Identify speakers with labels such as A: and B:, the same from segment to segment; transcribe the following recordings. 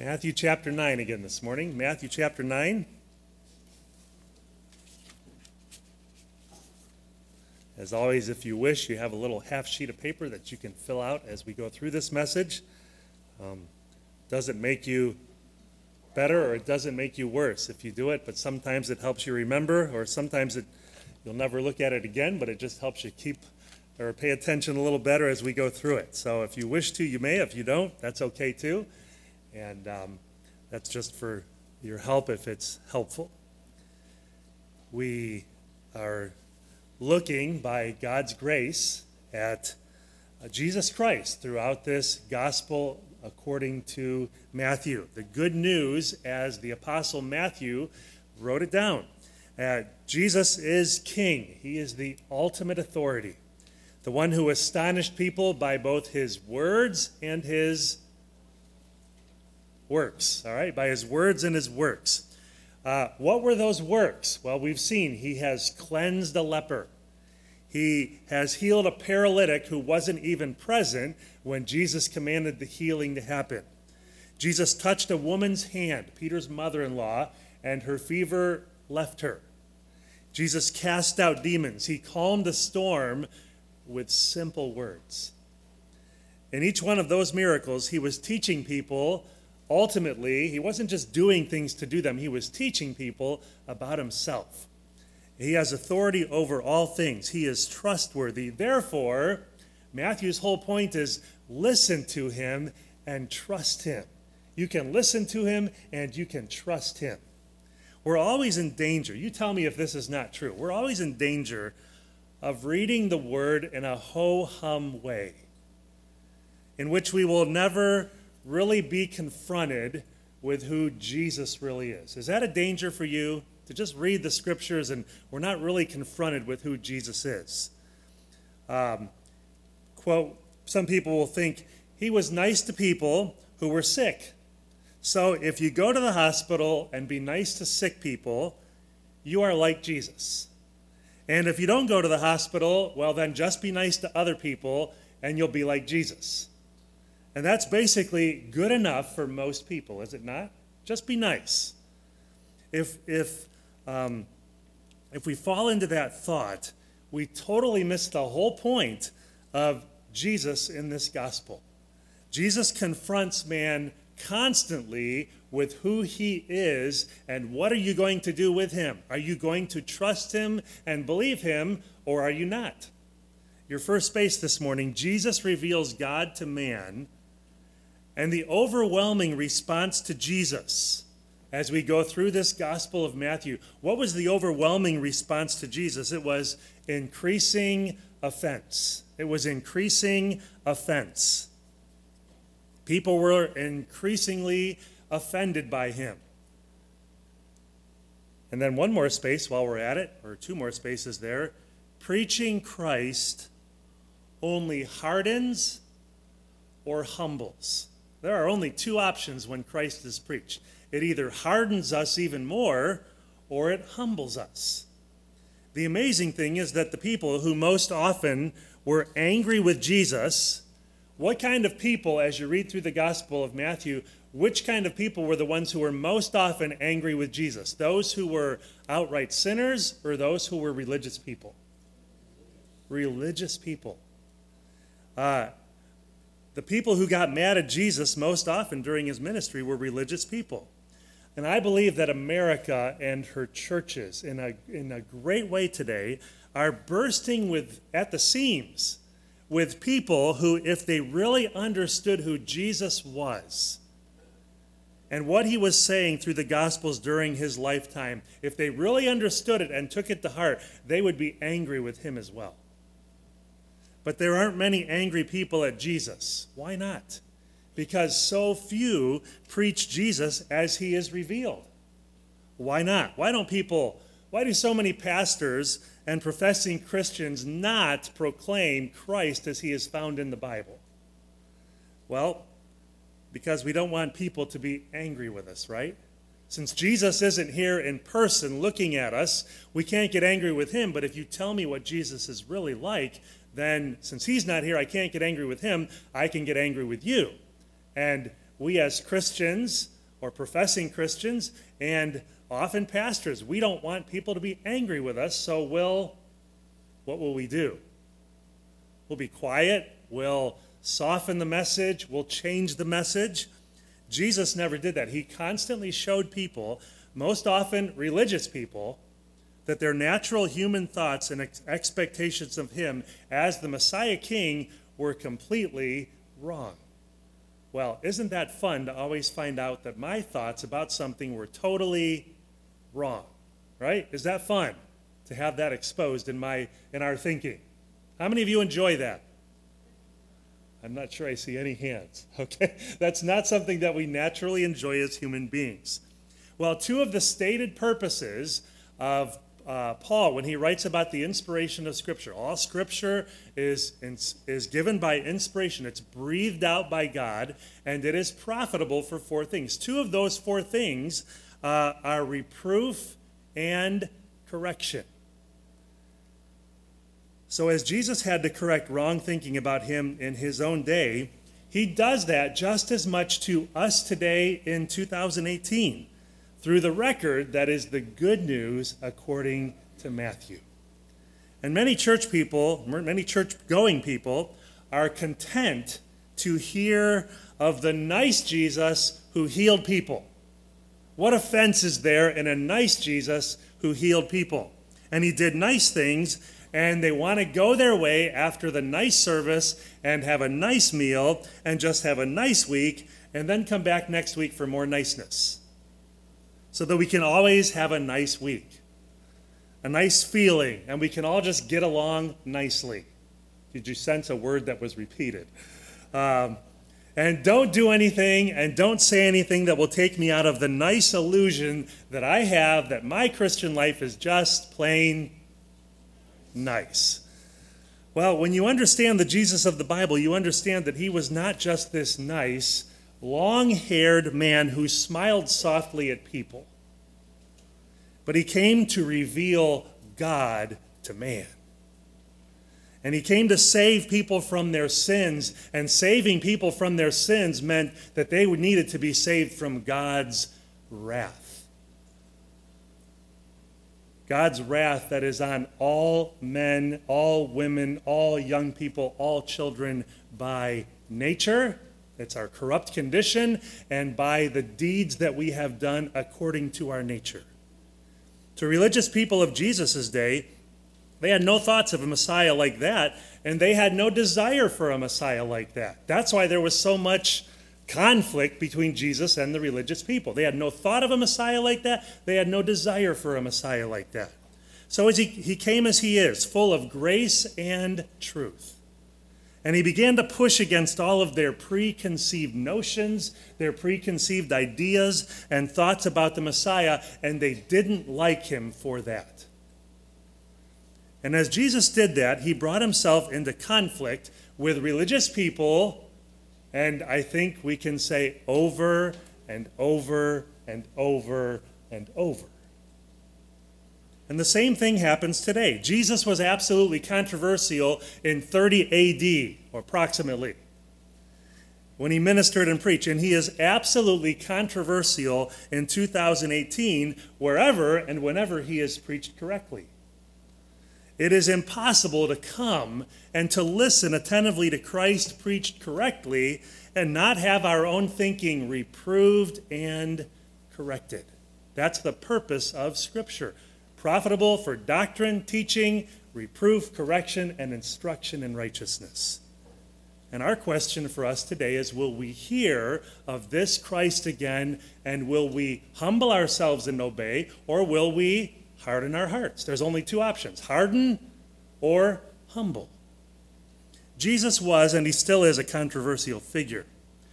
A: Matthew chapter 9 again this morning. Matthew chapter 9. As always, if you wish, you have a little half sheet of paper that you can fill out as we go through this message. Doesn't make you better or it doesn't make you worse if you do it, but sometimes it helps you remember, or sometimes you'll never look at it again, but it just helps you keep or pay attention a little better as we go through it. So if you wish to, you may. If you don't, that's okay too. And that's just for your help if it's helpful. We are looking by God's grace at Jesus Christ throughout this gospel according to Matthew. The good news, as the apostle Matthew wrote it down. Jesus is king. He is the ultimate authority. The one who astonished people by both his words and his works, all right, by his words and his works. What were those works? Well, we've seen he has cleansed a leper. He has healed a paralytic who wasn't even present when Jesus commanded the healing to happen. Jesus touched a woman's hand, Peter's mother-in-law, and her fever left her. Jesus cast out demons. He calmed a storm with simple words. In each one of those miracles, he was teaching people. Ultimately, he wasn't just doing things to do them. He was teaching people about himself. He has authority over all things. He is trustworthy. Therefore, Matthew's whole point is listen to him and trust him. You can listen to him and you can trust him. We're always in danger. You tell me if this is not true. We're always in danger of reading the word in a ho-hum way, in which we will never really be confronted with who Jesus really is. Is that a danger for you, to just read the scriptures and we're not really confronted with who Jesus is? Quote, some people will think he was nice to people who were sick. So if you go to the hospital and be nice to sick people, you are like Jesus. And if you don't go to the hospital, well, then just be nice to other people and you'll be like Jesus. And that's basically good enough for most people, is it not? Just be nice. If we fall into that thought, we totally miss the whole point of Jesus in this gospel. Jesus confronts man constantly with who he is and what are you going to do with him? Are you going to trust him and believe him, or are you not? Your first space this morning, Jesus reveals God to man. And the overwhelming response to Jesus as we go through this Gospel of Matthew, what was the overwhelming response to Jesus? It was increasing offense. It was increasing offense. People were increasingly offended by him. And then one more space while we're at it, or two more spaces there. Preaching Christ only hardens or humbles. There are only two options when Christ is preached. It either hardens us even more, or it humbles us. The amazing thing is that the people who most often were angry with Jesus, what kind of people, as you read through the Gospel of Matthew, which kind of people were the ones who were most often angry with Jesus? Those who were outright sinners, or those who were religious people? Religious people. The people who got mad at Jesus most often during his ministry were religious people. And I believe that America and her churches, in a great way today, are bursting at the seams with people who, if they really understood who Jesus was and what he was saying through the Gospels during his lifetime, if they really understood it and took it to heart, they would be angry with him as well. But there aren't many angry people at Jesus. Why not? Because so few preach Jesus as he is revealed. Why not? Why do so many pastors and professing Christians not proclaim Christ as he is found in the Bible? Well, because we don't want people to be angry with us, right? Since Jesus isn't here in person looking at us, we can't get angry with him. But if you tell me what Jesus is really like, then since he's not here, I can't get angry with him. I can get angry with you. And we as Christians or professing Christians and often pastors, we don't want people to be angry with us, so what will we do? We'll be quiet, we'll soften the message, we'll change the message. Jesus never did that. He constantly showed people, most often religious people, that their natural human thoughts and expectations of him as the Messiah King were completely wrong. Well, isn't that fun to always find out that my thoughts about something were totally wrong, right? Is that fun to have that exposed in our thinking? How many of you enjoy that? I'm not sure I see any hands, okay? That's not something that we naturally enjoy as human beings. Well, two of the stated purposes of Paul, when he writes about the inspiration of Scripture, all Scripture is given by inspiration. It's breathed out by God, and it is profitable for four things. Two of those four things are reproof and correction. So as Jesus had to correct wrong thinking about him in his own day, he does that just as much to us today in 2018 through the record that is the good news according to Matthew. And many church-going people are content to hear of the nice Jesus who healed people. What offense is there in a nice Jesus who healed people? And he did nice things, and they want to go their way after the nice service and have a nice meal and just have a nice week and then come back next week for more niceness so that we can always have a nice week, a nice feeling, and we can all just get along nicely. Did you sense a word that was repeated? And don't do anything and don't say anything that will take me out of the nice illusion that I have that my Christian life is just plain nice. Well, when you understand the Jesus of the Bible, you understand that he was not just this nice, long-haired man who smiled softly at people, but he came to reveal God to man. And he came to save people from their sins, and saving people from their sins meant that they needed to be saved from God's wrath. God's wrath that is on all men, all women, all young people, all children by nature, it's our corrupt condition, and by the deeds that we have done according to our nature. To religious people of Jesus' day, they had no thoughts of a Messiah like that, and they had no desire for a Messiah like that. That's why there was so much conflict between Jesus and the religious people. They had no thought of a Messiah like that. They had no desire for a Messiah like that. So as he came as he is, full of grace and truth. And he began to push against all of their preconceived notions, their preconceived ideas and thoughts about the Messiah, and they didn't like him for that. And as Jesus did that, he brought himself into conflict with religious people, and I think we can say over and over and over and over. And the same thing happens today. Jesus was absolutely controversial in 30 AD, or approximately, when he ministered and preached. And he is absolutely controversial in 2018, wherever and whenever he is preached correctly. It is impossible to come and to listen attentively to Christ preached correctly and not have our own thinking reproved and corrected. That's the purpose of Scripture. Profitable for doctrine, teaching, reproof, correction, and instruction in righteousness. And our question for us today is, will we hear of this Christ again, and will we humble ourselves and obey, or will we harden our hearts? There's only two options: harden or humble. Jesus was, and he still is, a controversial figure.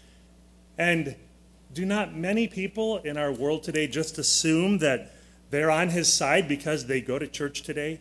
A: And do not many people in our world today just assume that they're on his side because they go to church today?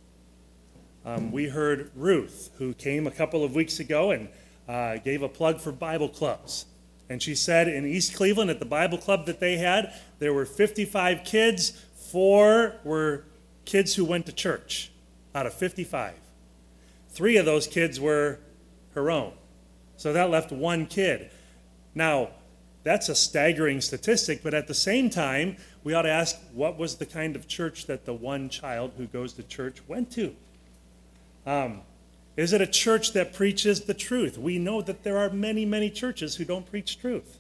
A: We heard Ruth, who came a couple of weeks ago and gave a plug for Bible clubs. And she said in East Cleveland at the Bible club that they had, there were 55 kids. 4 were kids who went to church out of 55. 3 of those kids were her own. So that left 1 kid. Now, that's a staggering statistic, but at the same time, we ought to ask, what was the kind of church that the one child who goes to church went to? Is it a church that preaches the truth? We know that there are many, many churches who don't preach truth.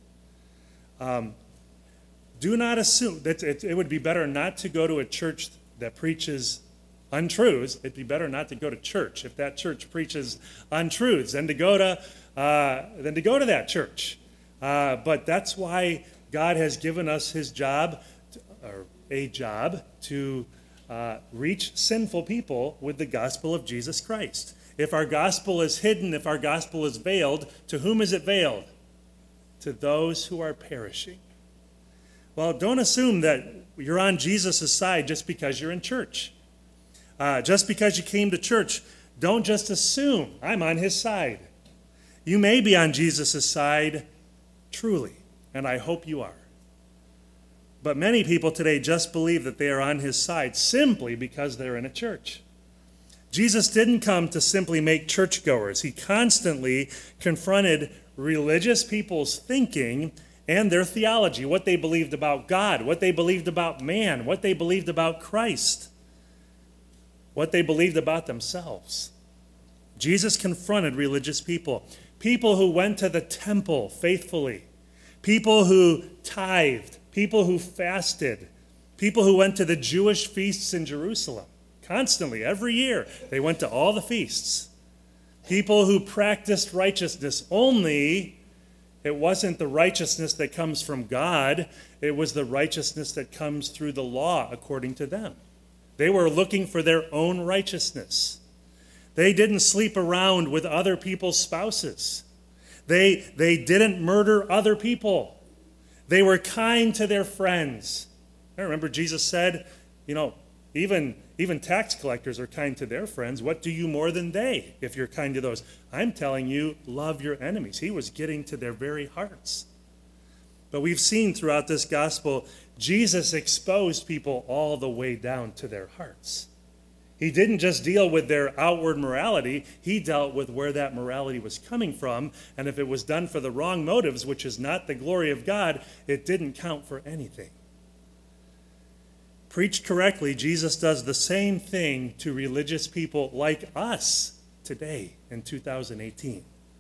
A: Do not assume that it would be better not to go to a church that preaches untruths. It'd be better not to go to church if that church preaches untruths than to go to that church. But that's why God has given us his job, or a job, to reach sinful people with the gospel of Jesus Christ. If our gospel is hidden, if our gospel is veiled, to whom is it veiled? To those who are perishing. Well, don't assume that you're on Jesus' side just because you're in church. Just because you came to church, don't just assume I'm on his side. You may be on Jesus' side truly, and I hope you are. But many people today just believe that they are on his side simply because they're in a church. Jesus didn't come to simply make churchgoers. He constantly confronted religious people's thinking and their theology, what they believed about God, what they believed about man, what they believed about Christ, what they believed about themselves. Jesus confronted religious people who went to the temple faithfully, people who tithed, people who fasted, people who went to the Jewish feasts in Jerusalem. Constantly, every year, they went to all the feasts. People who practiced righteousness, only it wasn't the righteousness that comes from God, it was the righteousness that comes through the law, according to them. They were looking for their own righteousness. They didn't sleep around with other people's spouses. They didn't murder other people. They were kind to their friends. I remember Jesus said, even tax collectors are kind to their friends. What do you more than they if you're kind to those? I'm telling you, love your enemies. He was getting to their very hearts. But we've seen throughout this gospel, Jesus exposed people all the way down to their hearts. He didn't just deal with their outward morality. He dealt with where that morality was coming from. And if it was done for the wrong motives, which is not the glory of God, it didn't count for anything. Preached correctly, Jesus does the same thing to religious people like us today in 2018.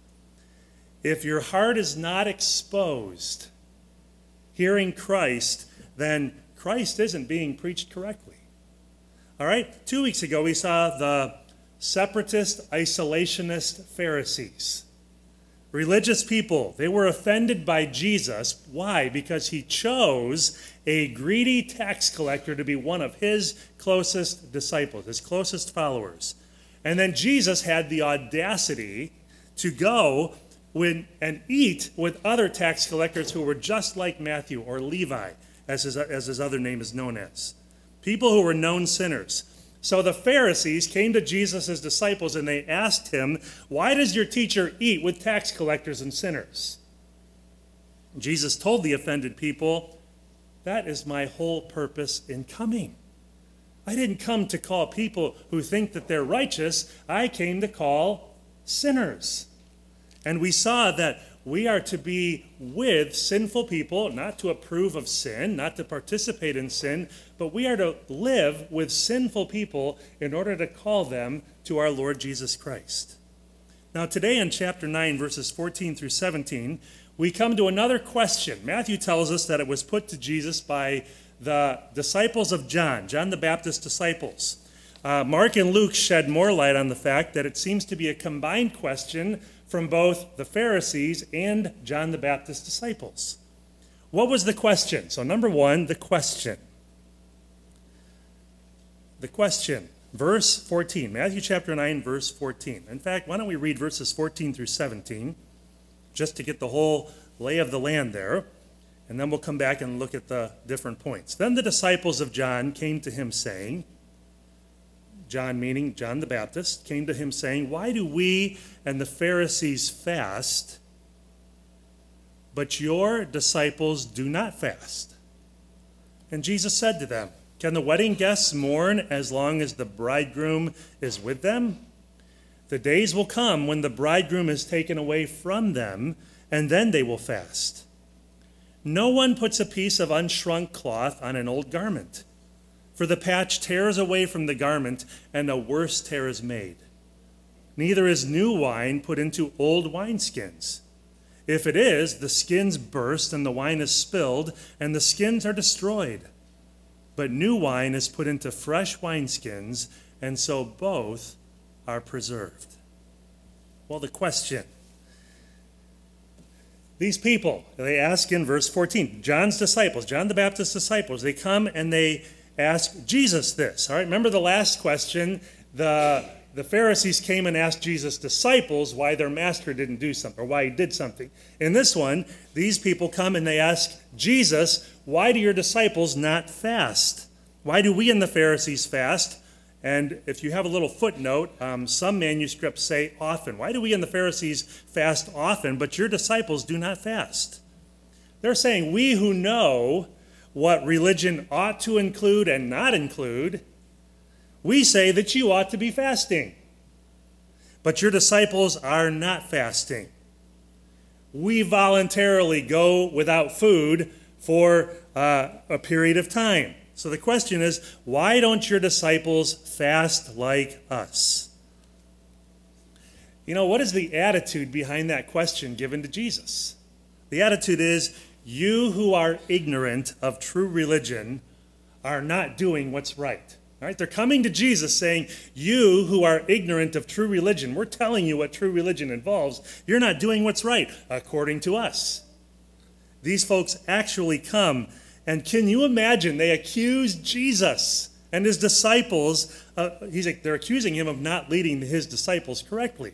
A: If your heart is not exposed, hearing Christ, then Christ isn't being preached correctly. All right? 2 weeks ago, we saw the separatist, isolationist Pharisees. Religious people, they were offended by Jesus. Why? Because he chose a greedy tax collector to be one of his closest disciples, his closest followers. And then Jesus had the audacity to go and eat with other tax collectors who were just like Matthew or Levi, as his other name is known as. People who were known sinners. So the Pharisees came to Jesus' disciples and they asked him, "Why does your teacher eat with tax collectors and sinners?" Jesus told the offended people, "That is my whole purpose in coming. I didn't come to call people who think that they're righteous. I came to call sinners." And we saw that we are to be with sinful people, not to approve of sin, not to participate in sin, but we are to live with sinful people in order to call them to our Lord Jesus Christ. Now today in chapter 9, verses 14 through 17, we come to another question. Matthew tells us that it was put to Jesus by the disciples of John the Baptist's disciples. Mark and Luke shed more light on the fact that it seems to be a combined question from both the Pharisees and John the Baptist's disciples. What was the question? So number one, the question. The question, verse 14, Matthew chapter 9, verse 14. In fact, why don't we read verses 14 through 17, just to get the whole lay of the land there, and then we'll come back and look at the different points. Then the disciples of John came to him saying, John meaning John the Baptist, came to him saying, "Why do we and the Pharisees fast, but your disciples do not fast?" And Jesus said to them, "Can the wedding guests mourn as long as the bridegroom is with them? The days will come when the bridegroom is taken away from them, and then they will fast. No one puts a piece of unshrunk cloth on an old garment, for the patch tears away from the garment, and a worse tear is made. Neither is new wine put into old wineskins. If it is, the skins burst, and the wine is spilled, and the skins are destroyed. But new wine is put into fresh wineskins, and so both are preserved. Well, the question. These people, they ask in verse 14, John's disciples, John the Baptist's disciples, they come and they ask Jesus this. All right, remember the last question, the Pharisees came and asked Jesus' disciples why their master didn't do something, or why he did something. In this one, these people come and they ask Jesus, why do your disciples not fast? Why do we and the Pharisees fast? And if you have a little footnote, some manuscripts say often. Why do we and the Pharisees fast often, but your disciples do not fast? They're saying, we who know what religion ought to include and not include, we say that you ought to be fasting. But your disciples are not fasting. We voluntarily go without food for a period of time. So the question is, why don't your disciples fast like us? You know, what is the attitude behind that question given to Jesus? The attitude is, you who are ignorant of true religion are not doing what's right. All right? They're coming to Jesus saying, you who are ignorant of true religion, we're telling you what true religion involves, you're not doing what's right, according to us. These folks actually come, and can you imagine, they accuse Jesus and his disciples, they're accusing him of not leading his disciples correctly.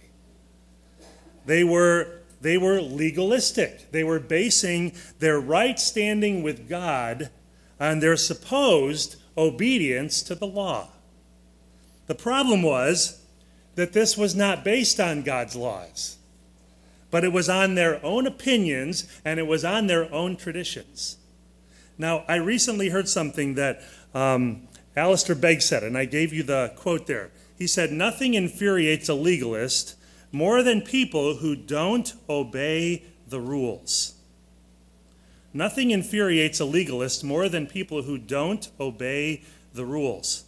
A: They were legalistic. They were basing their right standing with God on their supposed obedience to the law. The problem was that this was not based on God's laws, but it was on their own opinions and it was on their own traditions. Now, I recently heard something that Alistair Begg said, and I gave you the quote there. He said, nothing infuriates a legalist more than people who don't obey the rules. Nothing infuriates a legalist more than people who don't obey the rules.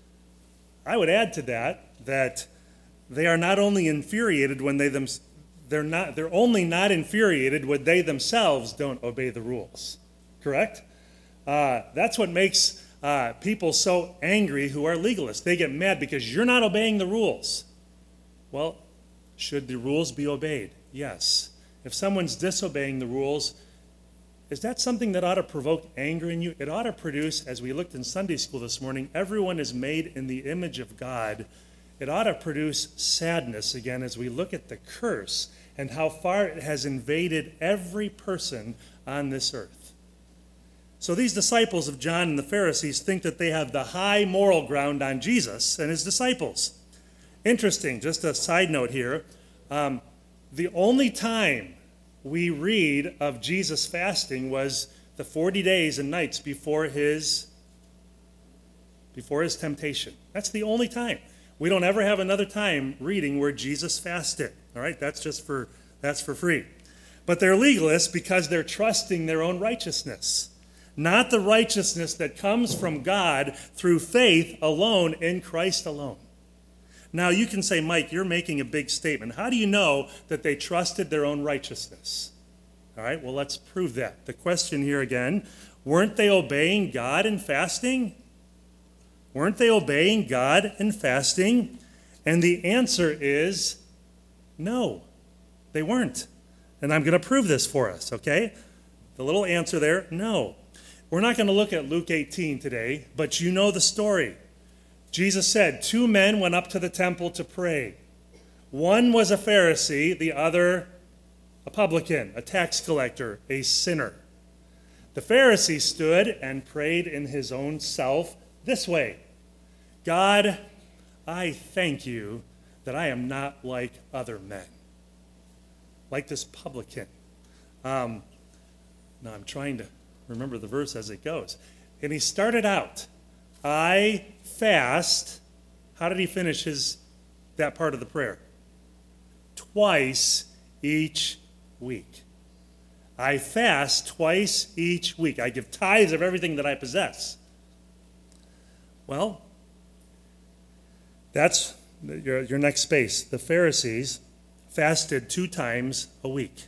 A: I would add to that they are not only infuriated when they're only not infuriated when they themselves don't obey the rules. Correct? That's what makes people so angry who are legalists. They get mad because you're not obeying the rules. Well, should the rules be obeyed? Yes. If someone's disobeying the rules, is that something that ought to provoke anger in you? It ought to produce, as we looked in Sunday school this morning, everyone is made in the image of God. It ought to produce sadness again as we look at the curse and how far it has invaded every person on this earth. So these disciples of John and the Pharisees think that they have the high moral ground on Jesus and his disciples. Interesting, just a side note here. The only time we read of Jesus fasting was the 40 days and nights before his temptation. That's the only time. We don't ever have another time reading where Jesus fasted. All right, that's for free. But they're legalists because they're trusting their own righteousness, not the righteousness that comes from God through faith alone in Christ alone. Now you can say, Mike, you're making a big statement. How do you know that they trusted their own righteousness? All right, well, let's prove that. The question here again, weren't they obeying God in fasting? Weren't they obeying God in fasting? And the answer is no, they weren't. And I'm going to prove this for us, okay? The little answer there, no. We're not going to look at Luke 18 today, but you know the story. Jesus said, 2 men went up to the temple to pray. One was a Pharisee, the other a publican, a tax collector, a sinner. The Pharisee stood and prayed in his own self this way: God, I thank you that I am not like other men, like this publican. Now I'm trying to remember the verse as it goes. And he started out, I fast. How did he finish that part of the prayer? Twice each week. I fast twice each week. I give tithes of everything that I possess. Well, that's your next space. The Pharisees fasted 2 times a week.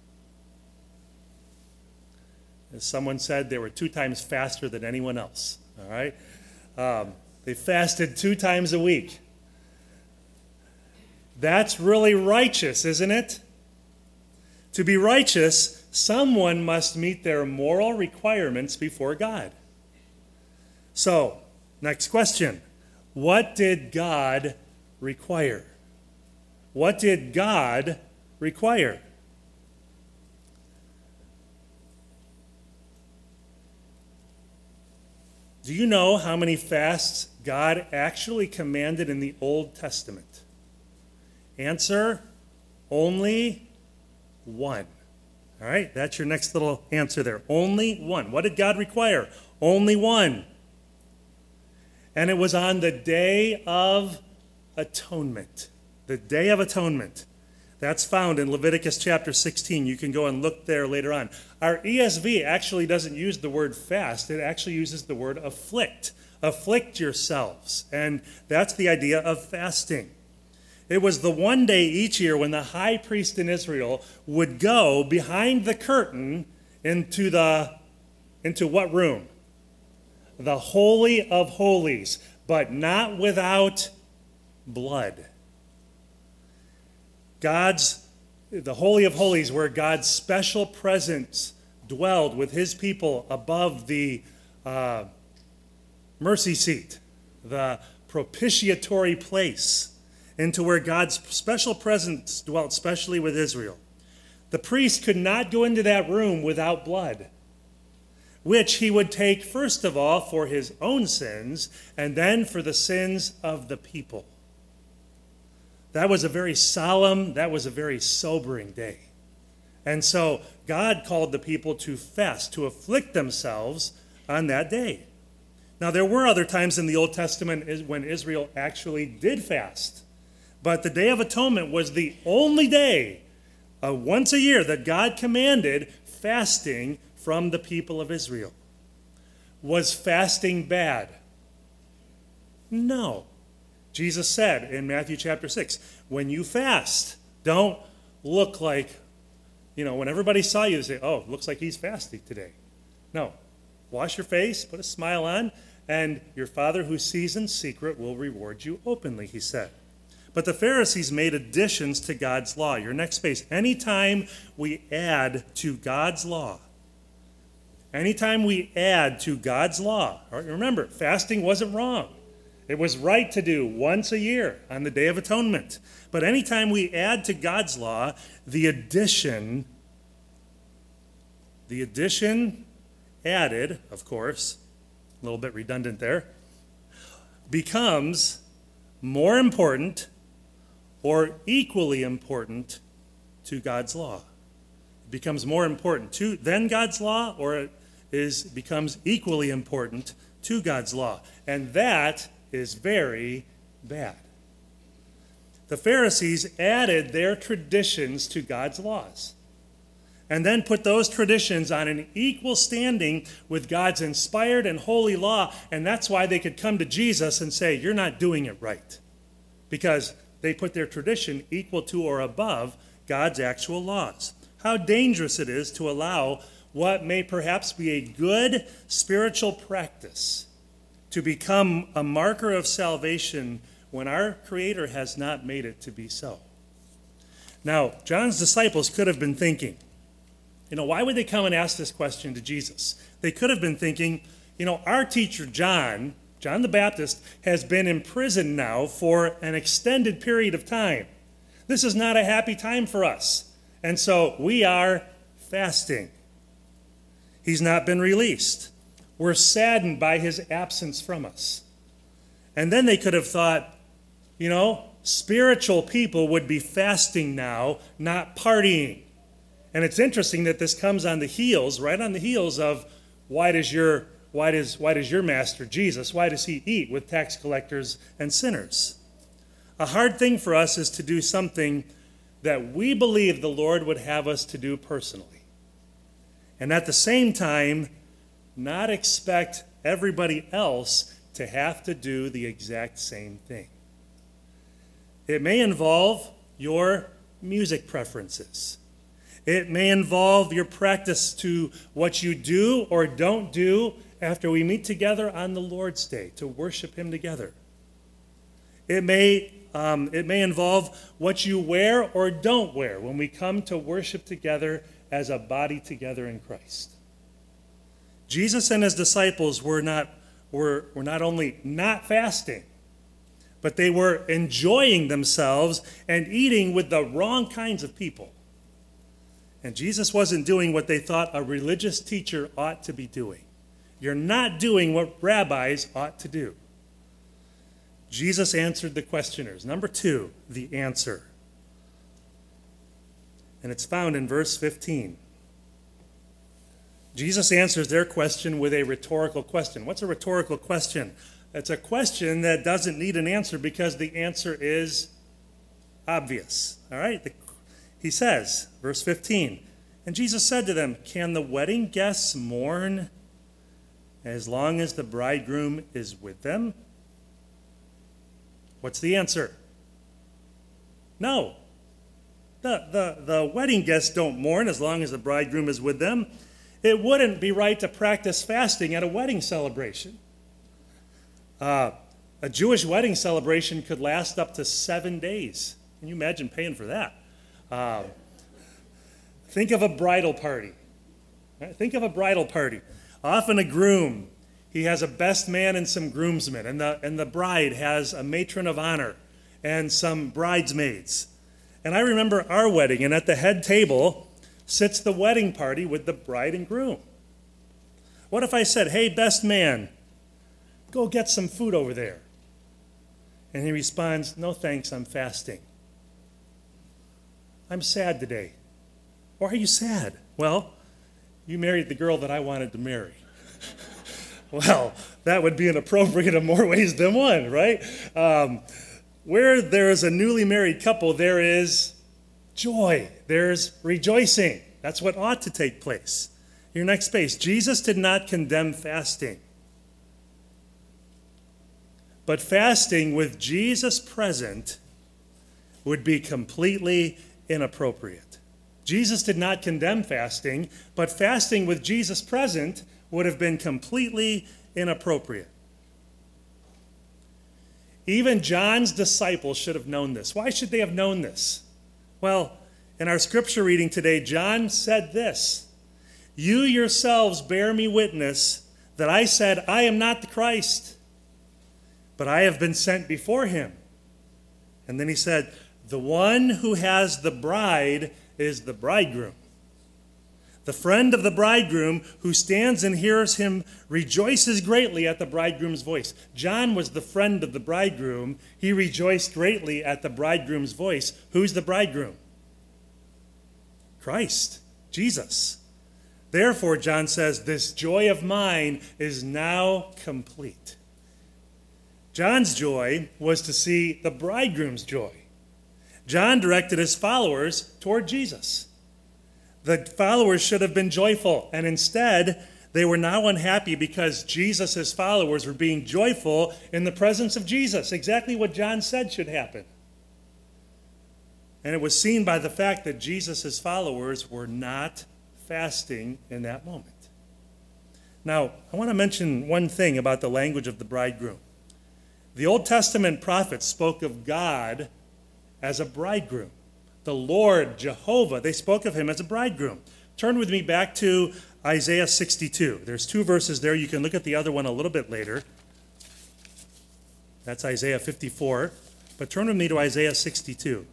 A: As someone said, they were 2 times faster than anyone else. All right? They fasted 2 times a week. That's really righteous, isn't it? To be righteous, someone must meet their moral requirements before God. So, next question. What did God require? What did God require? Do you know how many fasts God actually commanded in the Old Testament? Answer, only 1. All right, that's your next little answer there. Only 1. What did God require? Only 1. And it was on the Day of Atonement. The Day of Atonement. That's found in Leviticus chapter 16. You can go and look there later on. Our ESV actually doesn't use the word fast. It actually uses the word afflict. Afflict yourselves. And that's the idea of fasting. It was the one day each year when the high priest in Israel would go behind the curtain into what room? The Holy of Holies, but not without blood. The Holy of Holies, where God's special presence dwelled with his people above the mercy seat, the propitiatory place, into where God's special presence dwelt, especially with Israel. The priest could not go into that room without blood, which he would take first of all for his own sins and then for the sins of the people. That was a very solemn, that was a very sobering day. And so God called the people to fast, to afflict themselves on that day. Now, there were other times in the Old Testament when Israel actually did fast. But the Day of Atonement was the only day, once a year, that God commanded fasting from the people of Israel. Was fasting bad? No. Jesus said in Matthew chapter 6, when you fast, don't look like, when everybody saw you, they say, oh, looks like he's fasting today. No. Wash your face, put a smile on, and your Father who sees in secret will reward you openly, he said. But the Pharisees made additions to God's law. Your next space. Anytime we add to God's law, remember, fasting wasn't wrong. It was right to do once a year on the Day of Atonement. But anytime we add to God's law, the addition added, of course, a little bit redundant there, becomes more important or equally important to God's law. It becomes more important than God's law, or it becomes equally important to God's law. And that is very bad. The Pharisees added their traditions to God's laws and then put those traditions on an equal standing with God's inspired and holy law, and that's why they could come to Jesus and say, you're not doing it right, because they put their tradition equal to or above God's actual laws. How dangerous it is to allow what may perhaps be a good spiritual practice to become a marker of salvation when our Creator has not made it to be so. Now, John's disciples could have been thinking, why would they come and ask this question to Jesus? They could have been thinking, our teacher John the Baptist, has been in prison now for an extended period of time. This is not a happy time for us. And so we are fasting. He's not been released. We're saddened by his absence from us. And then they could have thought, spiritual people would be fasting now, not partying. And it's interesting that this comes right on the heels of why does your master, Jesus, why does he eat with tax collectors and sinners? A hard thing for us is to do something that we believe the Lord would have us to do personally. and at the same time, not expect everybody else to have to do the exact same thing. It may involve your music preferences. It may involve your practice to what you do or don't do after we meet together on the Lord's Day to worship Him together. It may involve what you wear or don't wear when we come to worship together as a body together in Christ. Jesus and His disciples were not only not fasting, but they were enjoying themselves and eating with the wrong kinds of people. And Jesus wasn't doing what they thought a religious teacher ought to be doing. You're not doing what rabbis ought to do. Jesus answered the questioners. Number 2, the answer. And it's found in verse 15. Jesus answers their question with a rhetorical question. What's a rhetorical question? It's a question that doesn't need an answer because the answer is obvious. All right? He says, verse 15, and Jesus said to them, can the wedding guests mourn as long as the bridegroom is with them? What's the answer? No. The wedding guests don't mourn as long as the bridegroom is with them. It wouldn't be right to practice fasting at a wedding celebration. A Jewish wedding celebration could last up to 7 days. Can you imagine paying for that? Think of a bridal party. Right? Think of a bridal party. Often a groom, he has a best man and some groomsmen, and the bride has a matron of honor and some bridesmaids. And I remember our wedding, and at the head table sits the wedding party with the bride and groom. What if I said, hey, best man, go get some food over there? And he responds, no thanks, I'm fasting. I'm sad today. Why are you sad? Well, you married the girl that I wanted to marry. Well, that would be inappropriate in more ways than one, right? Where there is a newly married couple, there is joy. There's rejoicing. That's what ought to take place. Your next space. Jesus did not condemn fasting. But fasting with Jesus present would be completely inappropriate. Jesus did not condemn fasting, but fasting with Jesus present would have been completely inappropriate. Even John's disciples should have known this. Why should they have known this? Well, in our scripture reading today, John said this, you yourselves bear me witness that I said, I am not the Christ, but I have been sent before him. And then he said, the one who has the bride is the bridegroom. The friend of the bridegroom who stands and hears him rejoices greatly at the bridegroom's voice. John was the friend of the bridegroom. He rejoiced greatly at the bridegroom's voice. Who's the bridegroom? Christ, Jesus. Therefore, John says, this joy of mine is now complete. John's joy was to see the bridegroom's joy. John directed his followers toward Jesus. The followers should have been joyful, and instead, they were now unhappy because Jesus' followers were being joyful in the presence of Jesus, exactly what John said should happen. And it was seen by the fact that Jesus' followers were not fasting in that moment. Now, I want to mention one thing about the language of the bridegroom. The Old Testament prophets spoke of God as a bridegroom. The Lord, Jehovah, they spoke of him as a bridegroom. Turn with me back to Isaiah 62. There's 2 verses there. You can look at the other one a little bit later. That's Isaiah 54. But turn with me to Isaiah 62.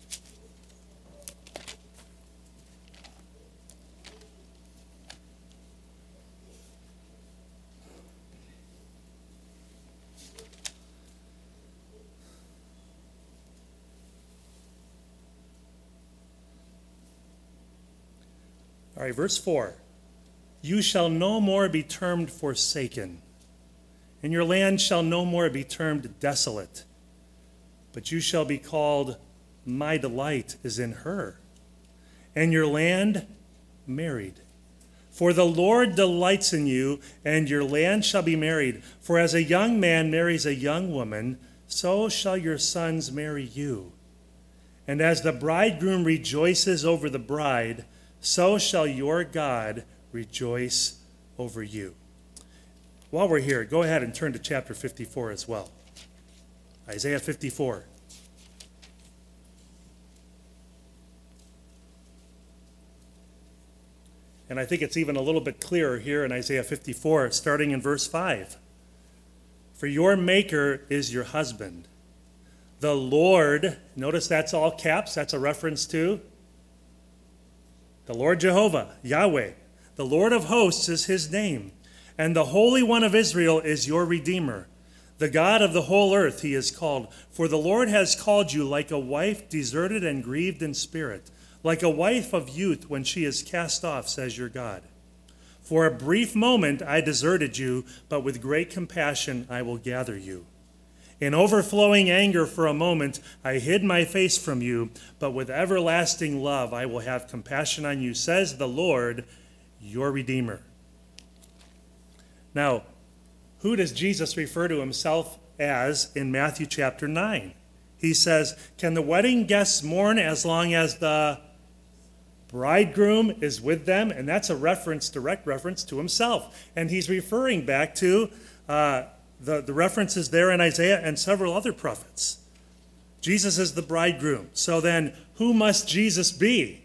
A: All right, verse 4. You shall no more be termed forsaken, and your land shall no more be termed desolate, but you shall be called, my delight is in her, and your land married. For the Lord delights in you, and your land shall be married. For as a young man marries a young woman, so shall your sons marry you. And as the bridegroom rejoices over the bride, so shall your God rejoice over you. While we're here, go ahead and turn to chapter 54 as well. Isaiah 54. And I think it's even a little bit clearer here in Isaiah 54, starting in verse 5. For your maker is your husband. The Lord, notice that's all caps, that's a reference to the Lord Jehovah, Yahweh. The Lord of hosts is his name, and the Holy One of Israel is your Redeemer. The God of the whole earth he is called. For the Lord has called you like a wife deserted and grieved in spirit, like a wife of youth when she is cast off, says your God. For a brief moment I deserted you, but with great compassion I will gather you. In overflowing anger for a moment I hid my face from you, but with everlasting love I will have compassion on you, says the Lord, your Redeemer. Now, who does Jesus refer to himself as in Matthew chapter 9? He says, can the wedding guests mourn as long as the bridegroom is with them? And that's a direct reference to himself. And he's referring back to the references there in Isaiah and several other prophets. Jesus is the bridegroom. So then, who must Jesus be?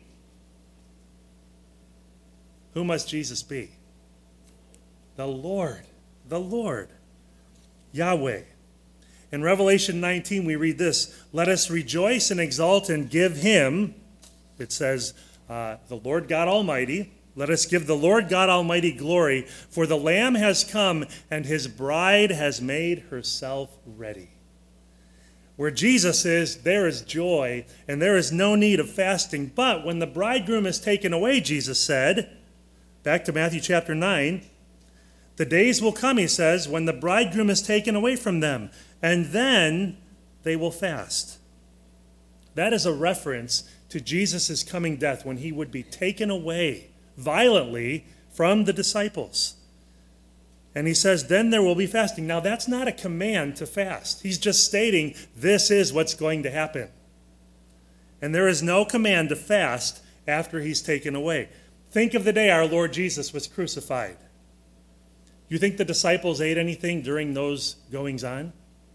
A: Who must Jesus be? The Lord, Yahweh. In Revelation 19, we read this, let us rejoice and exult and give him, it says, the Lord God Almighty. Let us give the Lord God Almighty glory, for the Lamb has come, and his bride has made herself ready. Where Jesus is, there is joy, and there is no need of fasting. But when the bridegroom is taken away, Jesus said, back to Matthew chapter 9, the days will come, he says, when the bridegroom is taken away from them, and then they will fast. That is a reference to Jesus' coming death, when he would be taken away violently from the disciples. And he says, then there will be fasting. Now, that's not a command to fast. He's just stating this is what's going to happen. And there is no command to fast after he's taken away. Think of the day our Lord Jesus was crucified. You think the disciples ate anything during those goings on?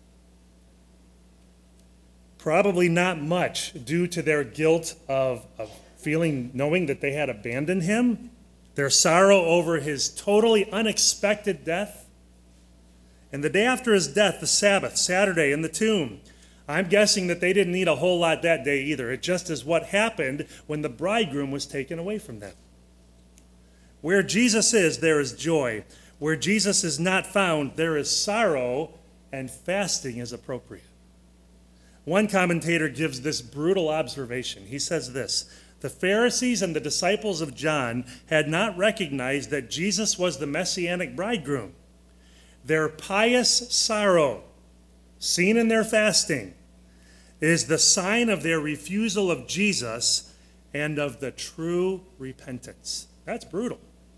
A: Probably not much, due to their guilt of knowing that they had abandoned him, their sorrow over his totally unexpected death. And the day after his death, the Sabbath, Saturday, in the tomb, I'm guessing that they didn't eat a whole lot that day either. It just is what happened when the bridegroom was taken away from them. Where Jesus is, there is joy. Where Jesus is not found, there is sorrow, and fasting is appropriate. One commentator gives this brutal observation. He says this, the Pharisees and the disciples of John had not recognized that Jesus was the messianic bridegroom. Their pious sorrow, seen in their fasting, is the sign of their refusal of Jesus and of the true repentance. That's brutal.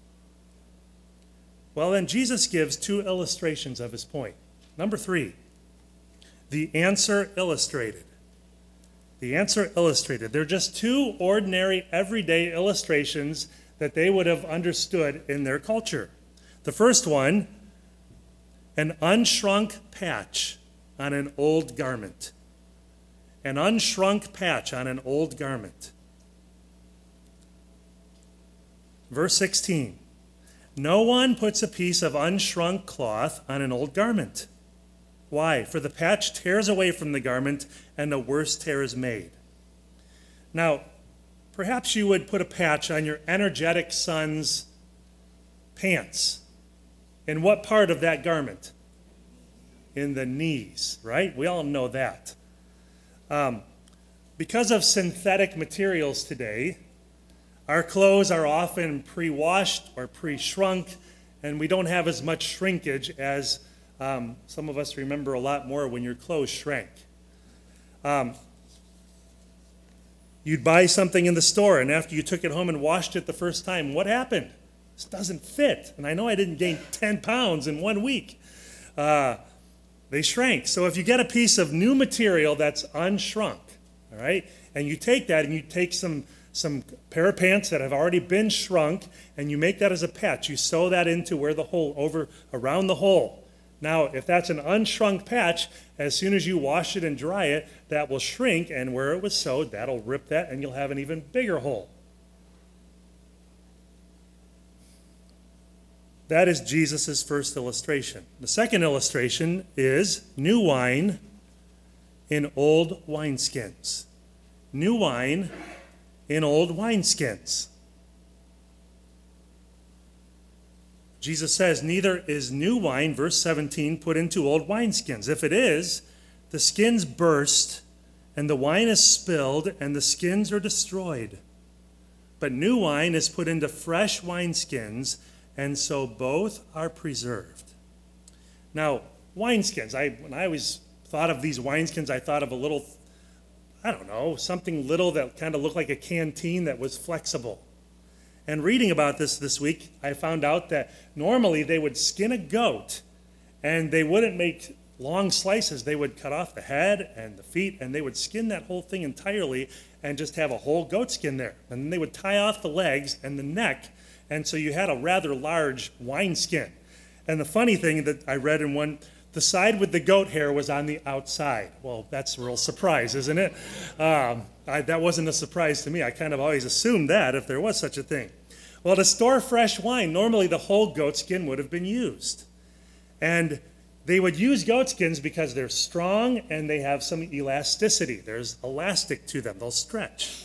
A: Well, then Jesus gives two illustrations of his point. Number 3, the answer illustrated. The answer illustrated. They're just two ordinary, everyday illustrations that they would have understood in their culture. The first one, an unshrunk patch on an old garment. An unshrunk patch on an old garment. Verse 16. No one puts a piece of unshrunk cloth on an old garment. Why? For the patch tears away from the garment, and a worse tear is made. Now, perhaps you would put a patch on your energetic son's pants. In what part of that garment? In the knees, right? We all know that. Because of synthetic materials today, our clothes are often pre-washed or pre-shrunk, and we don't have as much shrinkage as some of us remember a lot more when your clothes shrank. You'd buy something in the store, and after you took it home and washed it the first time, what happened? This doesn't fit. And I know I didn't gain 10 pounds in 1 week. They shrank. So if you get a piece of new material that's unshrunk, all right, and you take that and you take some pair of pants that have already been shrunk, and you make that as a patch. You sew that into where the hole, around the hole. Now, if that's an unshrunk patch, as soon as you wash it and dry it, that will shrink, and where it was sewed, that'll rip that, and you'll have an even bigger hole. That is Jesus' first illustration. The second illustration is new wine in old wineskins. New wine in old wineskins. Jesus says, neither is new wine, verse 17, put into old wineskins. If it is, the skins burst, and the wine is spilled, and the skins are destroyed. But new wine is put into fresh wineskins, and so both are preserved. Now, wineskins, when I always thought of these wineskins, I thought of a little, something little that kind of looked like a canteen that was flexible. And reading about this week, I found out that normally they would skin a goat, and they wouldn't make long slices. They would cut off the head and the feet, and they would skin that whole thing entirely and just have a whole goat skin there. And then they would tie off the legs and the neck, and so you had a rather large wineskin. And the funny thing that I read in one, the side with the goat hair was on the outside. Well, that's a real surprise, isn't it? That wasn't a surprise to me. I kind of always assumed that if there was such a thing. Well, to store fresh wine, normally the whole goat skin would have been used. And they would use goat skins because they're strong and they have some elasticity. There's elastic to them. They'll stretch.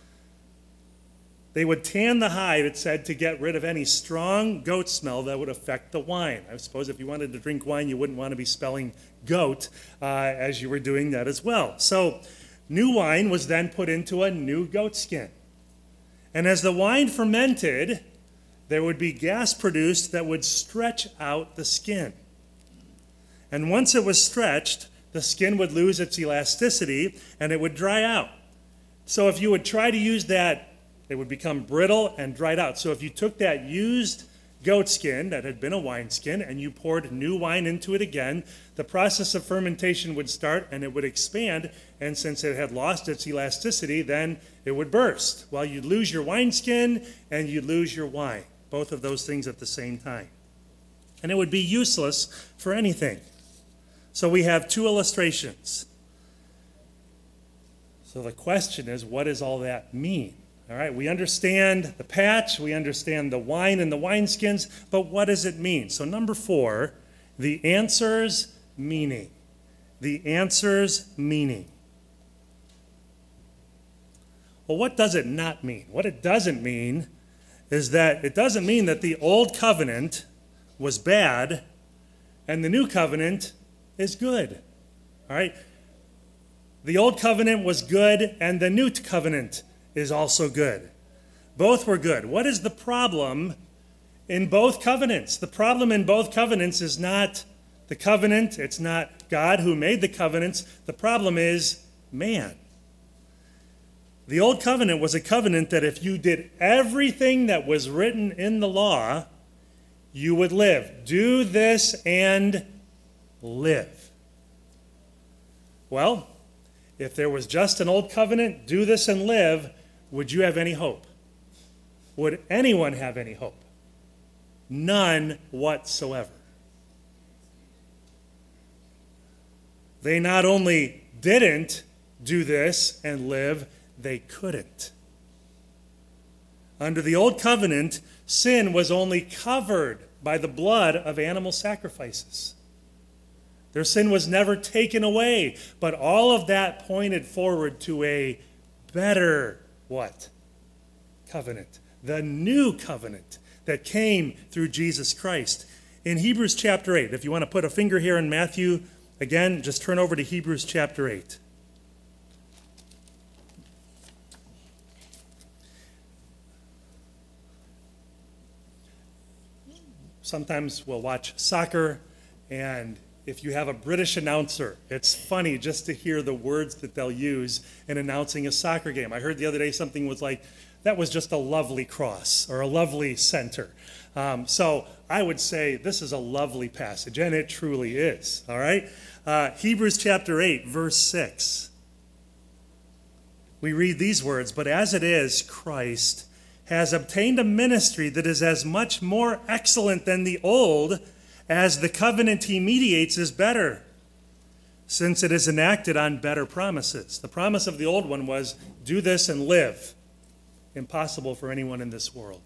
A: They would tan the hide, it said, to get rid of any strong goat smell that would affect the wine. I suppose if you wanted to drink wine, you wouldn't want to be smelling goat as you were doing that as well. So new wine was then put into a new goat skin. And as the wine fermented, there would be gas produced that would stretch out the skin. And once it was stretched, the skin would lose its elasticity and it would dry out. So if you would try to use that, it would become brittle and dried out. So if you took that used goat skin that had been a wineskin and you poured new wine into it again, the process of fermentation would start and it would expand. And since it had lost its elasticity, then it would burst. Well, you'd lose your wineskin and you'd lose your wine. Both of those things at the same time. And it would be useless for anything. So we have two illustrations. So the question is, what does all that mean? All right, we understand the patch, we understand the wine and the wineskins, but what does it mean? So number 4, the answer's meaning. The answer's meaning. Well, what does it not mean? What it doesn't mean is that it doesn't mean that the old covenant was bad and the new covenant is good. All right? The old covenant was good and the new covenant is also good. Both were good. What is the problem in both covenants? The problem in both covenants is not the covenant. It's not God who made the covenants. The problem is man. The old covenant was a covenant that if you did everything that was written in the law, you would live. Do this and live. Well, if there was just an old covenant, do this and live, would you have any hope? Would anyone have any hope? None whatsoever. They not only didn't do this and live, they couldn't. Under the old covenant, sin was only covered by the blood of animal sacrifices. Their sin was never taken away, but all of that pointed forward to a better what? Covenant. The new covenant that came through Jesus Christ. In Hebrews chapter 8, if you want to put a finger here in Matthew, again, just turn over to Hebrews chapter 8. Sometimes we'll watch soccer, and if you have a British announcer, it's funny just to hear the words that they'll use in announcing a soccer game. I heard the other day something was like, that was just a lovely cross or a lovely center. So I would say this is a lovely passage, and it truly is. All right? Hebrews chapter 8, verse 6. We read these words, "But as it is, Christ has obtained a ministry that is as much more excellent than the old, as the covenant he mediates is better, since it is enacted on better promises." The promise of the old one was, do this and live. Impossible for anyone in this world.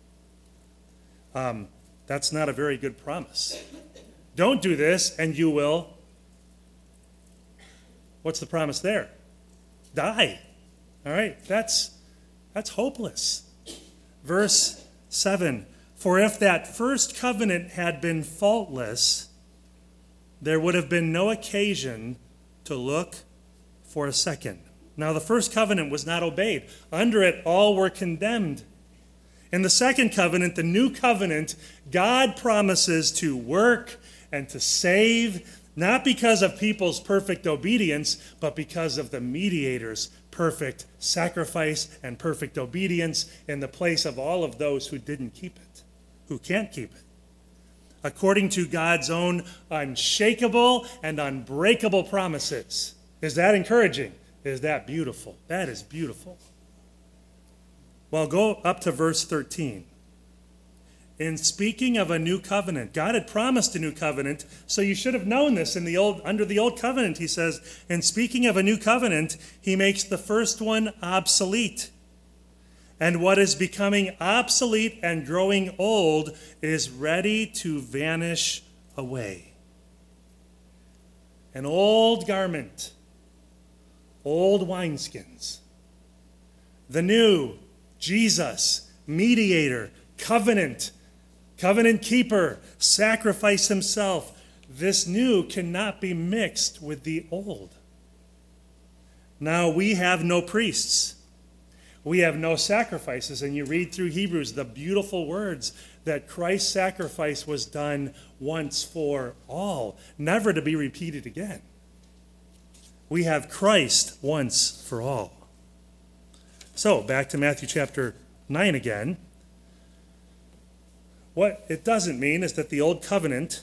A: That's not a very good promise. Don't do this and you will. What's the promise there? Die. All right, that's hopeless. Verse 7, "For if that first covenant had been faultless, there would have been no occasion to look for a second." Now the first covenant was not obeyed. Under it, all were condemned. In the second covenant, the new covenant, God promises to work and to save, not because of people's perfect obedience, but because of the mediator's perfect sacrifice and perfect obedience in the place of all of those who didn't keep it, who can't keep it. According to God's own unshakable and unbreakable promises. Is that encouraging? Is that beautiful? That is beautiful. Well, go up to verse 13. In speaking of a new covenant, God had promised a new covenant, so you should have known this under the old covenant. He says, in speaking of a new covenant, he makes the first one obsolete. And what is becoming obsolete and growing old is ready to vanish away. An old garment, old wineskins. The new, Jesus, mediator, covenant keeper, sacrifice himself. This new cannot be mixed with the old. Now we have no priests. We have no sacrifices. And you read through Hebrews the beautiful words that Christ's sacrifice was done once for all, never to be repeated again. We have Christ once for all. So back to Matthew chapter 9 again. What it doesn't mean is that the old covenant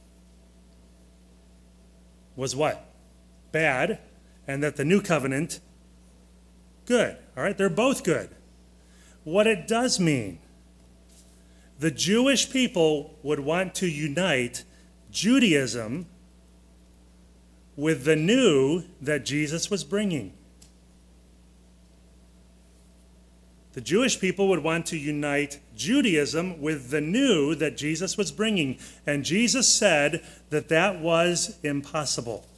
A: was what? Bad, and that the new covenant, good. All right, they're both good. What it does mean, the Jewish people would want to unite Judaism with the new that Jesus was bringing. The Jewish people would want to unite Judaism with the new that Jesus was bringing. And Jesus said that that was impossible.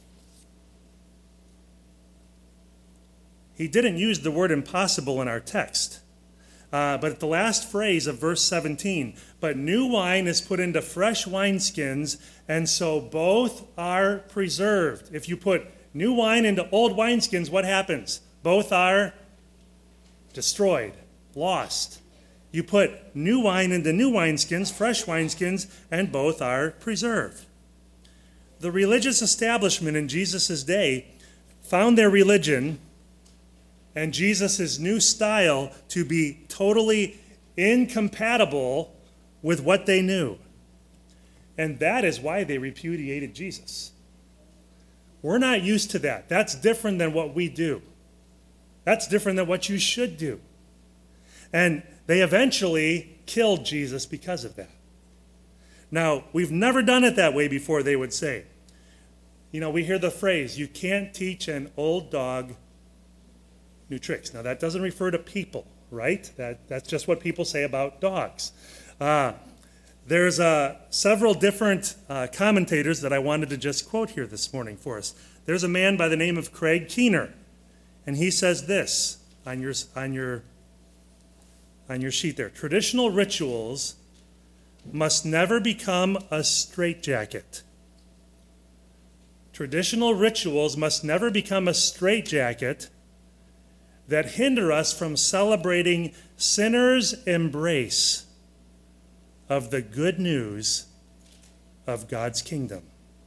A: He didn't use the word impossible in our text. But at the last phrase of verse 17, "But new wine is put into fresh wineskins, and so both are preserved." If you put new wine into old wineskins, what happens? Both are destroyed. Lost. You put new wine into new wineskins, fresh wineskins, and both are preserved. The religious establishment in Jesus' day found their religion and Jesus' new style to be totally incompatible with what they knew. And that is why they repudiated Jesus. We're not used to that. That's different than what we do. That's different than what you should do. And they eventually killed Jesus because of that. Now, we've never done it that way before, they would say. You know, we hear the phrase, you can't teach an old dog new tricks. Now, that doesn't refer to people, right? That's just what people say about dogs. There's several different commentators that I wanted to just quote here this morning for us. There's a man by the name of Craig Keener, and he says this on your sheet there. Traditional rituals must never become a straitjacket. Traditional rituals must never become a straitjacket that hinder us from celebrating sinners' embrace of the good news of God's kingdom.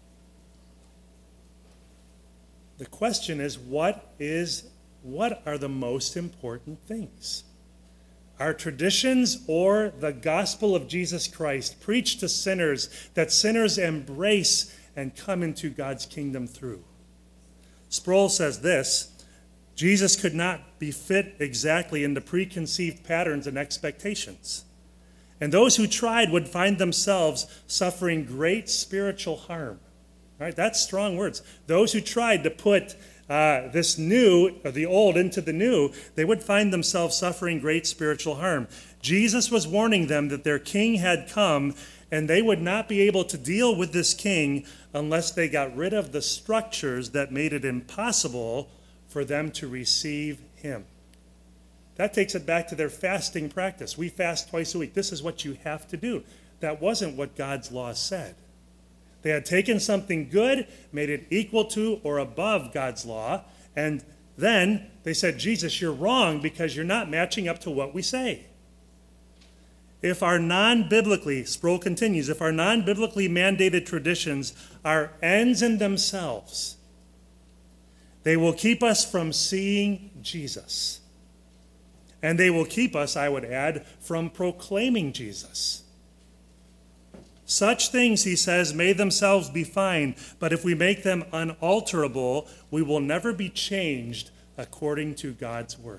A: The question is, what are the most important things? Our traditions or the gospel of Jesus Christ preach to sinners that sinners embrace and come into God's kingdom through. Sproul says this: Jesus could not be fit exactly into preconceived patterns and expectations. And those who tried would find themselves suffering great spiritual harm. All right, that's strong words. Those who tried to put this new, or the old, into the new, they would find themselves suffering great spiritual harm. Jesus was warning them that their king had come, and they would not be able to deal with this king unless they got rid of the structures that made it impossible for them to receive him. That takes it back to their fasting practice. We fast twice a week. This is what you have to do. That wasn't what God's law said. They had taken something good, made it equal to or above God's law, and then they said, Jesus, you're wrong because you're not matching up to what we say. If our non-biblically, Sproul continues, if our non-biblically mandated traditions are ends in themselves, they will keep us from seeing Jesus. And they will keep us, I would add, from proclaiming Jesus. Such things, he says, may themselves be fine, but if we make them unalterable, we will never be changed according to God's word.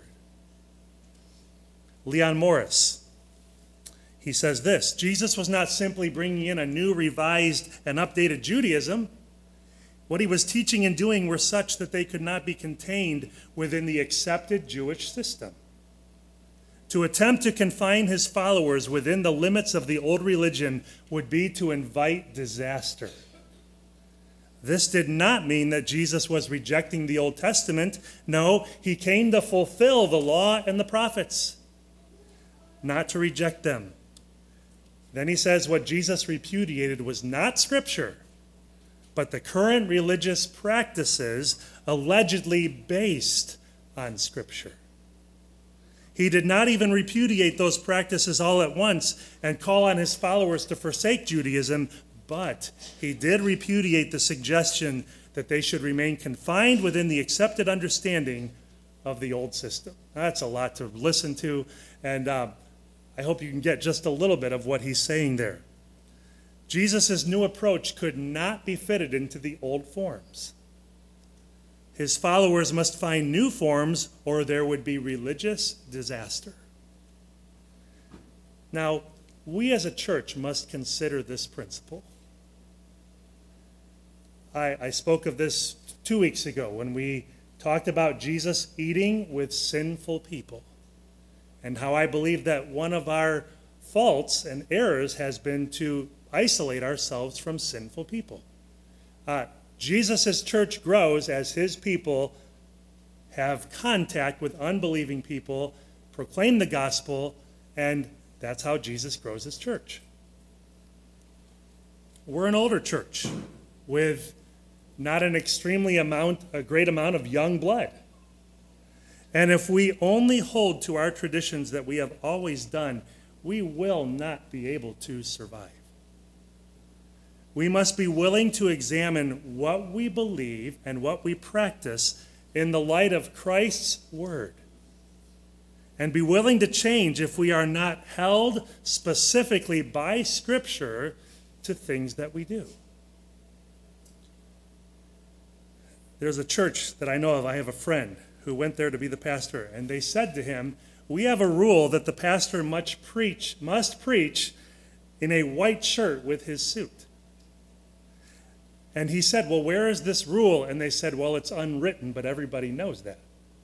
A: Leon Morris, he says this: Jesus was not simply bringing in a new, revised, and updated Judaism. What he was teaching and doing were such that they could not be contained within the accepted Jewish system. To attempt to confine his followers within the limits of the old religion would be to invite disaster. This did not mean that Jesus was rejecting the Old Testament. No, he came to fulfill the law and the prophets, not to reject them. Then he says what Jesus repudiated was not Scripture, but the current religious practices allegedly based on Scripture. He did not even repudiate those practices all at once and call on his followers to forsake Judaism, but he did repudiate the suggestion that they should remain confined within the accepted understanding of the old system. That's a lot to listen to, and I hope you can get just a little bit of what he's saying there. Jesus' new approach could not be fitted into the old forms. His followers must find new forms, or there would be religious disaster. Now, we as a church must consider this principle. I spoke of this 2 weeks ago when we talked about Jesus eating with sinful people, and how I believe that one of our faults and errors has been to isolate ourselves from sinful people. Jesus' church grows as his people have contact with unbelieving people, proclaim the gospel, and that's how Jesus grows his church. We're an older church with not a great amount of young blood. And if we only hold to our traditions that we have always done, we will not be able to survive. We must be willing to examine what we believe and what we practice in the light of Christ's word, and be willing to change if we are not held specifically by Scripture to things that we do. There's a church that I know of. I have a friend who went there to be the pastor, and they said to him, "We have a rule that the pastor must preach in a white shirt with his suit." And he said, "Well, where is this rule?" And they said, "Well, it's unwritten, but everybody knows that."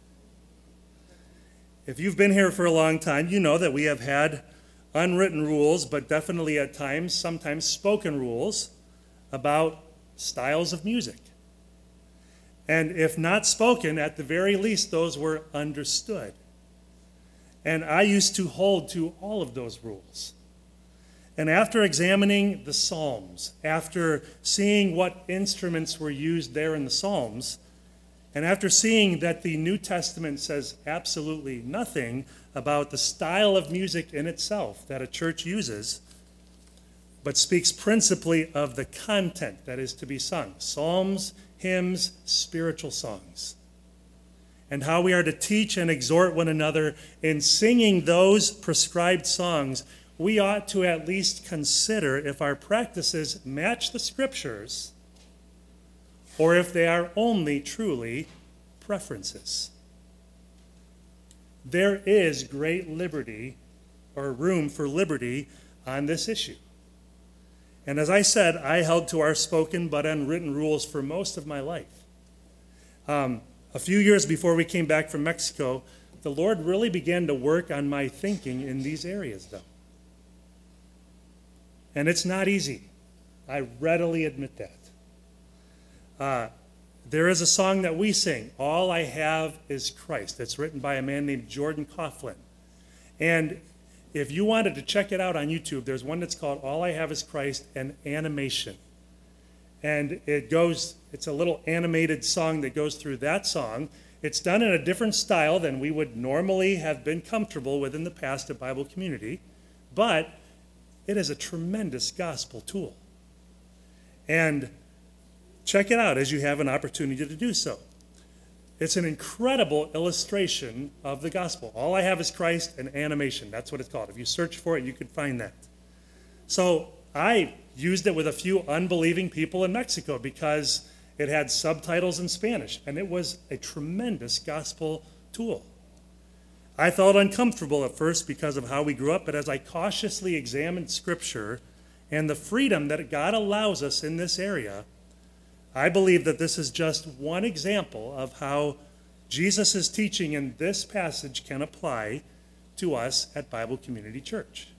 A: If you've been here for a long time, you know that we have had unwritten rules, but definitely at times, sometimes spoken rules about styles of music. And if not spoken, at the very least, those were understood. And I used to hold to all of those rules. And after examining the Psalms, after seeing what instruments were used there in the Psalms, and after seeing that the New Testament says absolutely nothing about the style of music in itself that a church uses, but speaks principally of the content that is to be sung, psalms, hymns, spiritual songs. and how we are to teach and exhort one another in singing those prescribed songs, we ought to at least consider if our practices match the Scriptures or if they are only truly preferences. There is great liberty or room for liberty on this issue. And as I said, I held to our spoken but unwritten rules for most of my life. A few years before we came back from Mexico, the Lord really began to work on my thinking in these areas, though. And it's not easy. I readily admit that. There is a song that we sing, All I Have is Christ. It's written by a man named Jordan Coughlin. And if you wanted to check it out on YouTube, there's one that's called All I Have is Christ, an animation. And it's a little animated song that goes through that song. It's done in a different style than we would normally have been comfortable with in the past at Bible Community, but it is a tremendous gospel tool. And check it out as you have an opportunity to do so. It's an incredible illustration of the gospel. All I Have is Christ, an animation. That's what it's called. If you search for it, you could find that. So I used it with a few unbelieving people in Mexico because it had subtitles in Spanish, and it was a tremendous gospel tool. I felt uncomfortable at first because of how we grew up, but as I cautiously examined Scripture and the freedom that God allows us in this area, I believe that this is just one example of how Jesus' teaching in this passage can apply to us at Bible Community Church.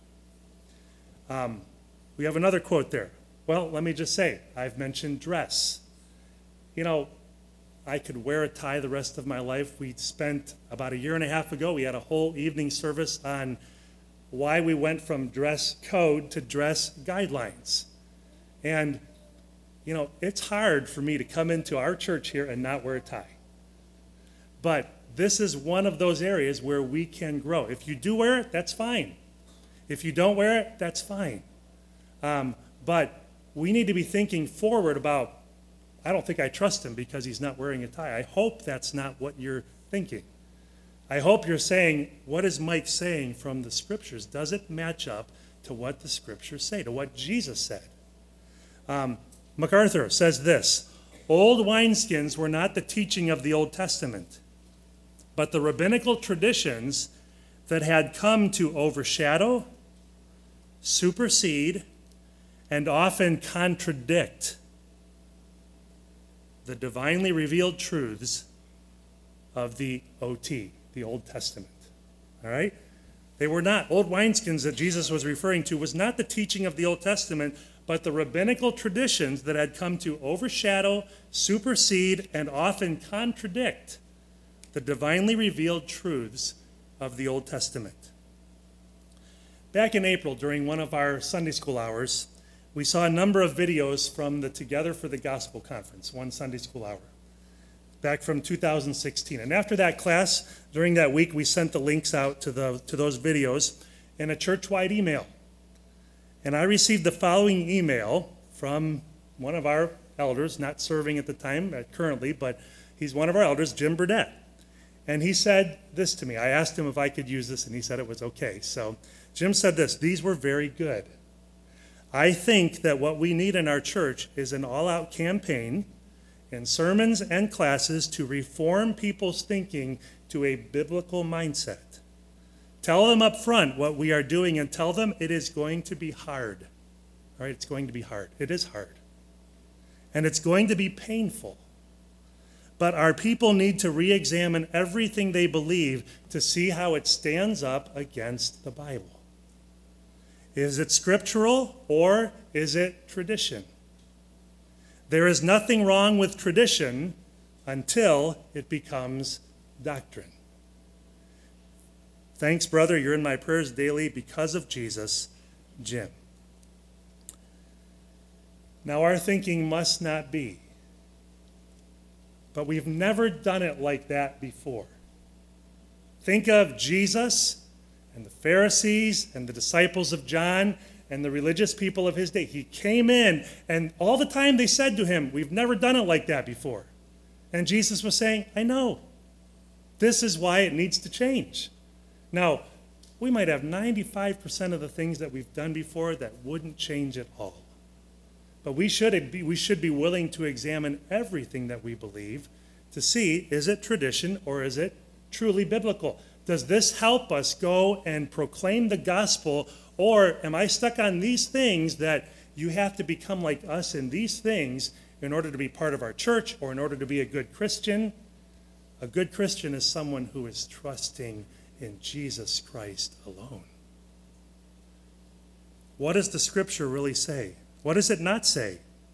A: We have another quote there. Well, let me just say, I've mentioned dress. You know, I could wear a tie the rest of my life. We spent about a year and a half ago, we had a whole evening service on why we went from dress code to dress guidelines. And, you know, it's hard for me to come into our church here and not wear a tie. But this is one of those areas where we can grow. If you do wear it, that's fine. If you don't wear it, that's fine. But we need to be thinking forward about, I don't think I trust him because he's not wearing a tie. I hope that's not what you're thinking. I hope you're saying, what is Mike saying from the Scriptures? Does it match up to what the Scriptures say, to what Jesus said? MacArthur says this, old wineskins were not the teaching of the Old Testament, but the rabbinical traditions that had come to overshadow, supersede, and often contradict the divinely revealed truths of the OT, the Old Testament. All right? They were not, old wineskins that Jesus was referring to was not the teaching of the Old Testament, but the rabbinical traditions that had come to overshadow, supersede, and often contradict the divinely revealed truths of the Old Testament. Back in April, during one of our Sunday school hours, we saw a number of videos from the Together for the Gospel conference, one Sunday school hour, back from 2016. And after that class, during that week, we sent the links out to those videos in a church-wide email. And I received the following email from one of our elders, not serving at the time, currently, but he's one of our elders, Jim Burdett. And he said this to me. I asked him if I could use this, and he said it was okay. So Jim said this, these were very good. I think that what we need in our church is an all-out campaign in sermons and classes to reform people's thinking to a biblical mindset. Tell them up front what we are doing and tell them it is going to be hard. All right, it's going to be hard. It is hard. And it's going to be painful. But our people need to re-examine everything they believe to see how it stands up against the Bible. Is it scriptural or is it tradition? There is nothing wrong with tradition until it becomes doctrine. Thanks, brother. You're in my prayers daily because of Jesus, Jim. Now, our thinking must not be, but we've never done it like that before. Think of Jesus and the Pharisees and the disciples of John and the religious people of his day. He came in, and all the time they said to him, we've never done it like that before. And Jesus was saying, I know. This is why it needs to change. Now, we might have 95% of the things that we've done before that wouldn't change at all. But we should be willing to examine everything that we believe to see, is it tradition or is it truly biblical? Does this help us go and proclaim the gospel, or am I stuck on these things that you have to become like us in these things in order to be part of our church or in order to be a good Christian? A good Christian is someone who is trusting in Jesus Christ alone. What does the scripture really say? What does it not say?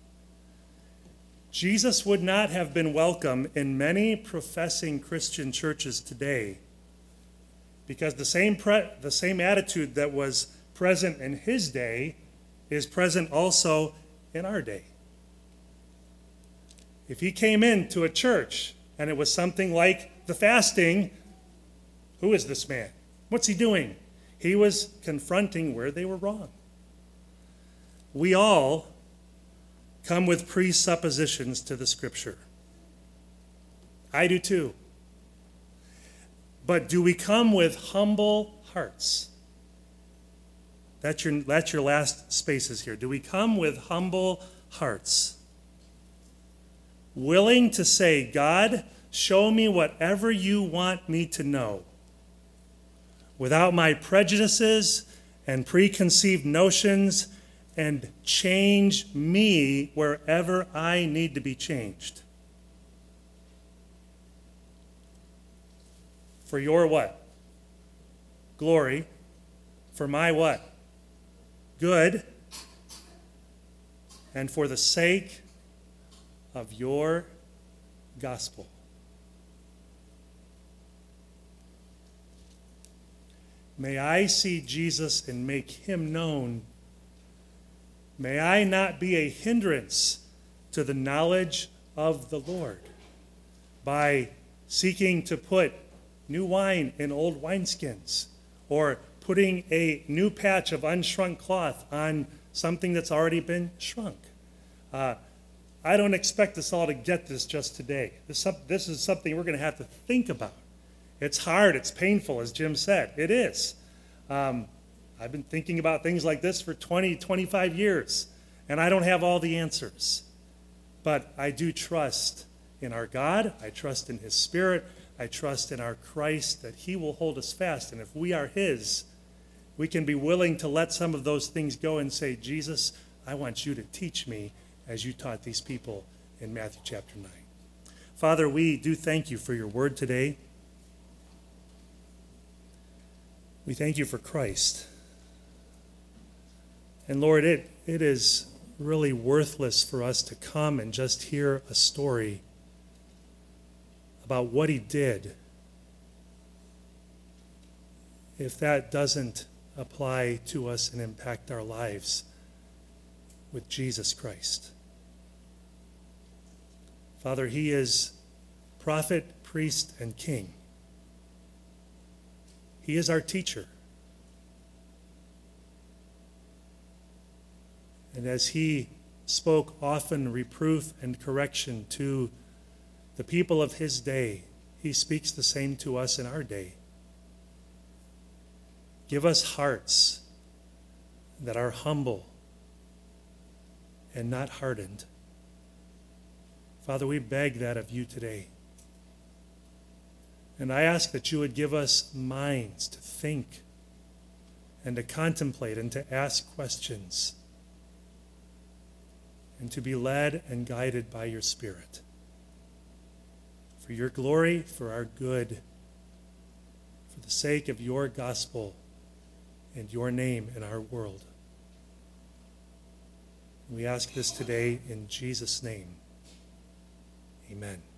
A: Jesus would not have been welcome in many professing Christian churches today because the same attitude that was present in his day is present also in our day. If he came into a church and it was something like the fasting, who is this man? What's he doing? He was confronting where they were wrong. We all come with presuppositions to the scripture. I do too. But do we come with humble hearts? That's your last spaces here. Do we come with humble hearts? Willing to say, God, show me whatever you want me to know, without my prejudices and preconceived notions, and change me wherever I need to be changed. For your what? Glory. For my what? Good. And for the sake of your gospel. May I see Jesus and make him known. May I not be a hindrance to the knowledge of the Lord by seeking to put new wine in old wineskins or putting a new patch of unshrunk cloth on something that's already been shrunk. I don't expect us all to get this just today. This is something we're going to have to think about. It's hard, it's painful, as Jim said. It is. I've been thinking about things like this for 20, 25 years, and I don't have all the answers. But I do trust in our God. I trust in his Spirit. I trust in our Christ that he will hold us fast. And if we are his, we can be willing to let some of those things go and say, Jesus, I want you to teach me as you taught these people in Matthew chapter 9. Father, we do thank you for your word today. We thank you for Christ. And Lord, it is really worthless for us to come and just hear a story about what he did if that doesn't apply to us and impact our lives with Jesus Christ. Father, he is prophet, priest, and king. He is our teacher. And as he spoke often reproof and correction to the people of his day, he speaks the same to us in our day. Give us hearts that are humble and not hardened. Father, we beg that of you today. And I ask that you would give us minds to think and to contemplate and to ask questions and to be led and guided by your Spirit. For your glory, for our good, for the sake of your gospel and your name in our world. We ask this today in Jesus' name. Amen.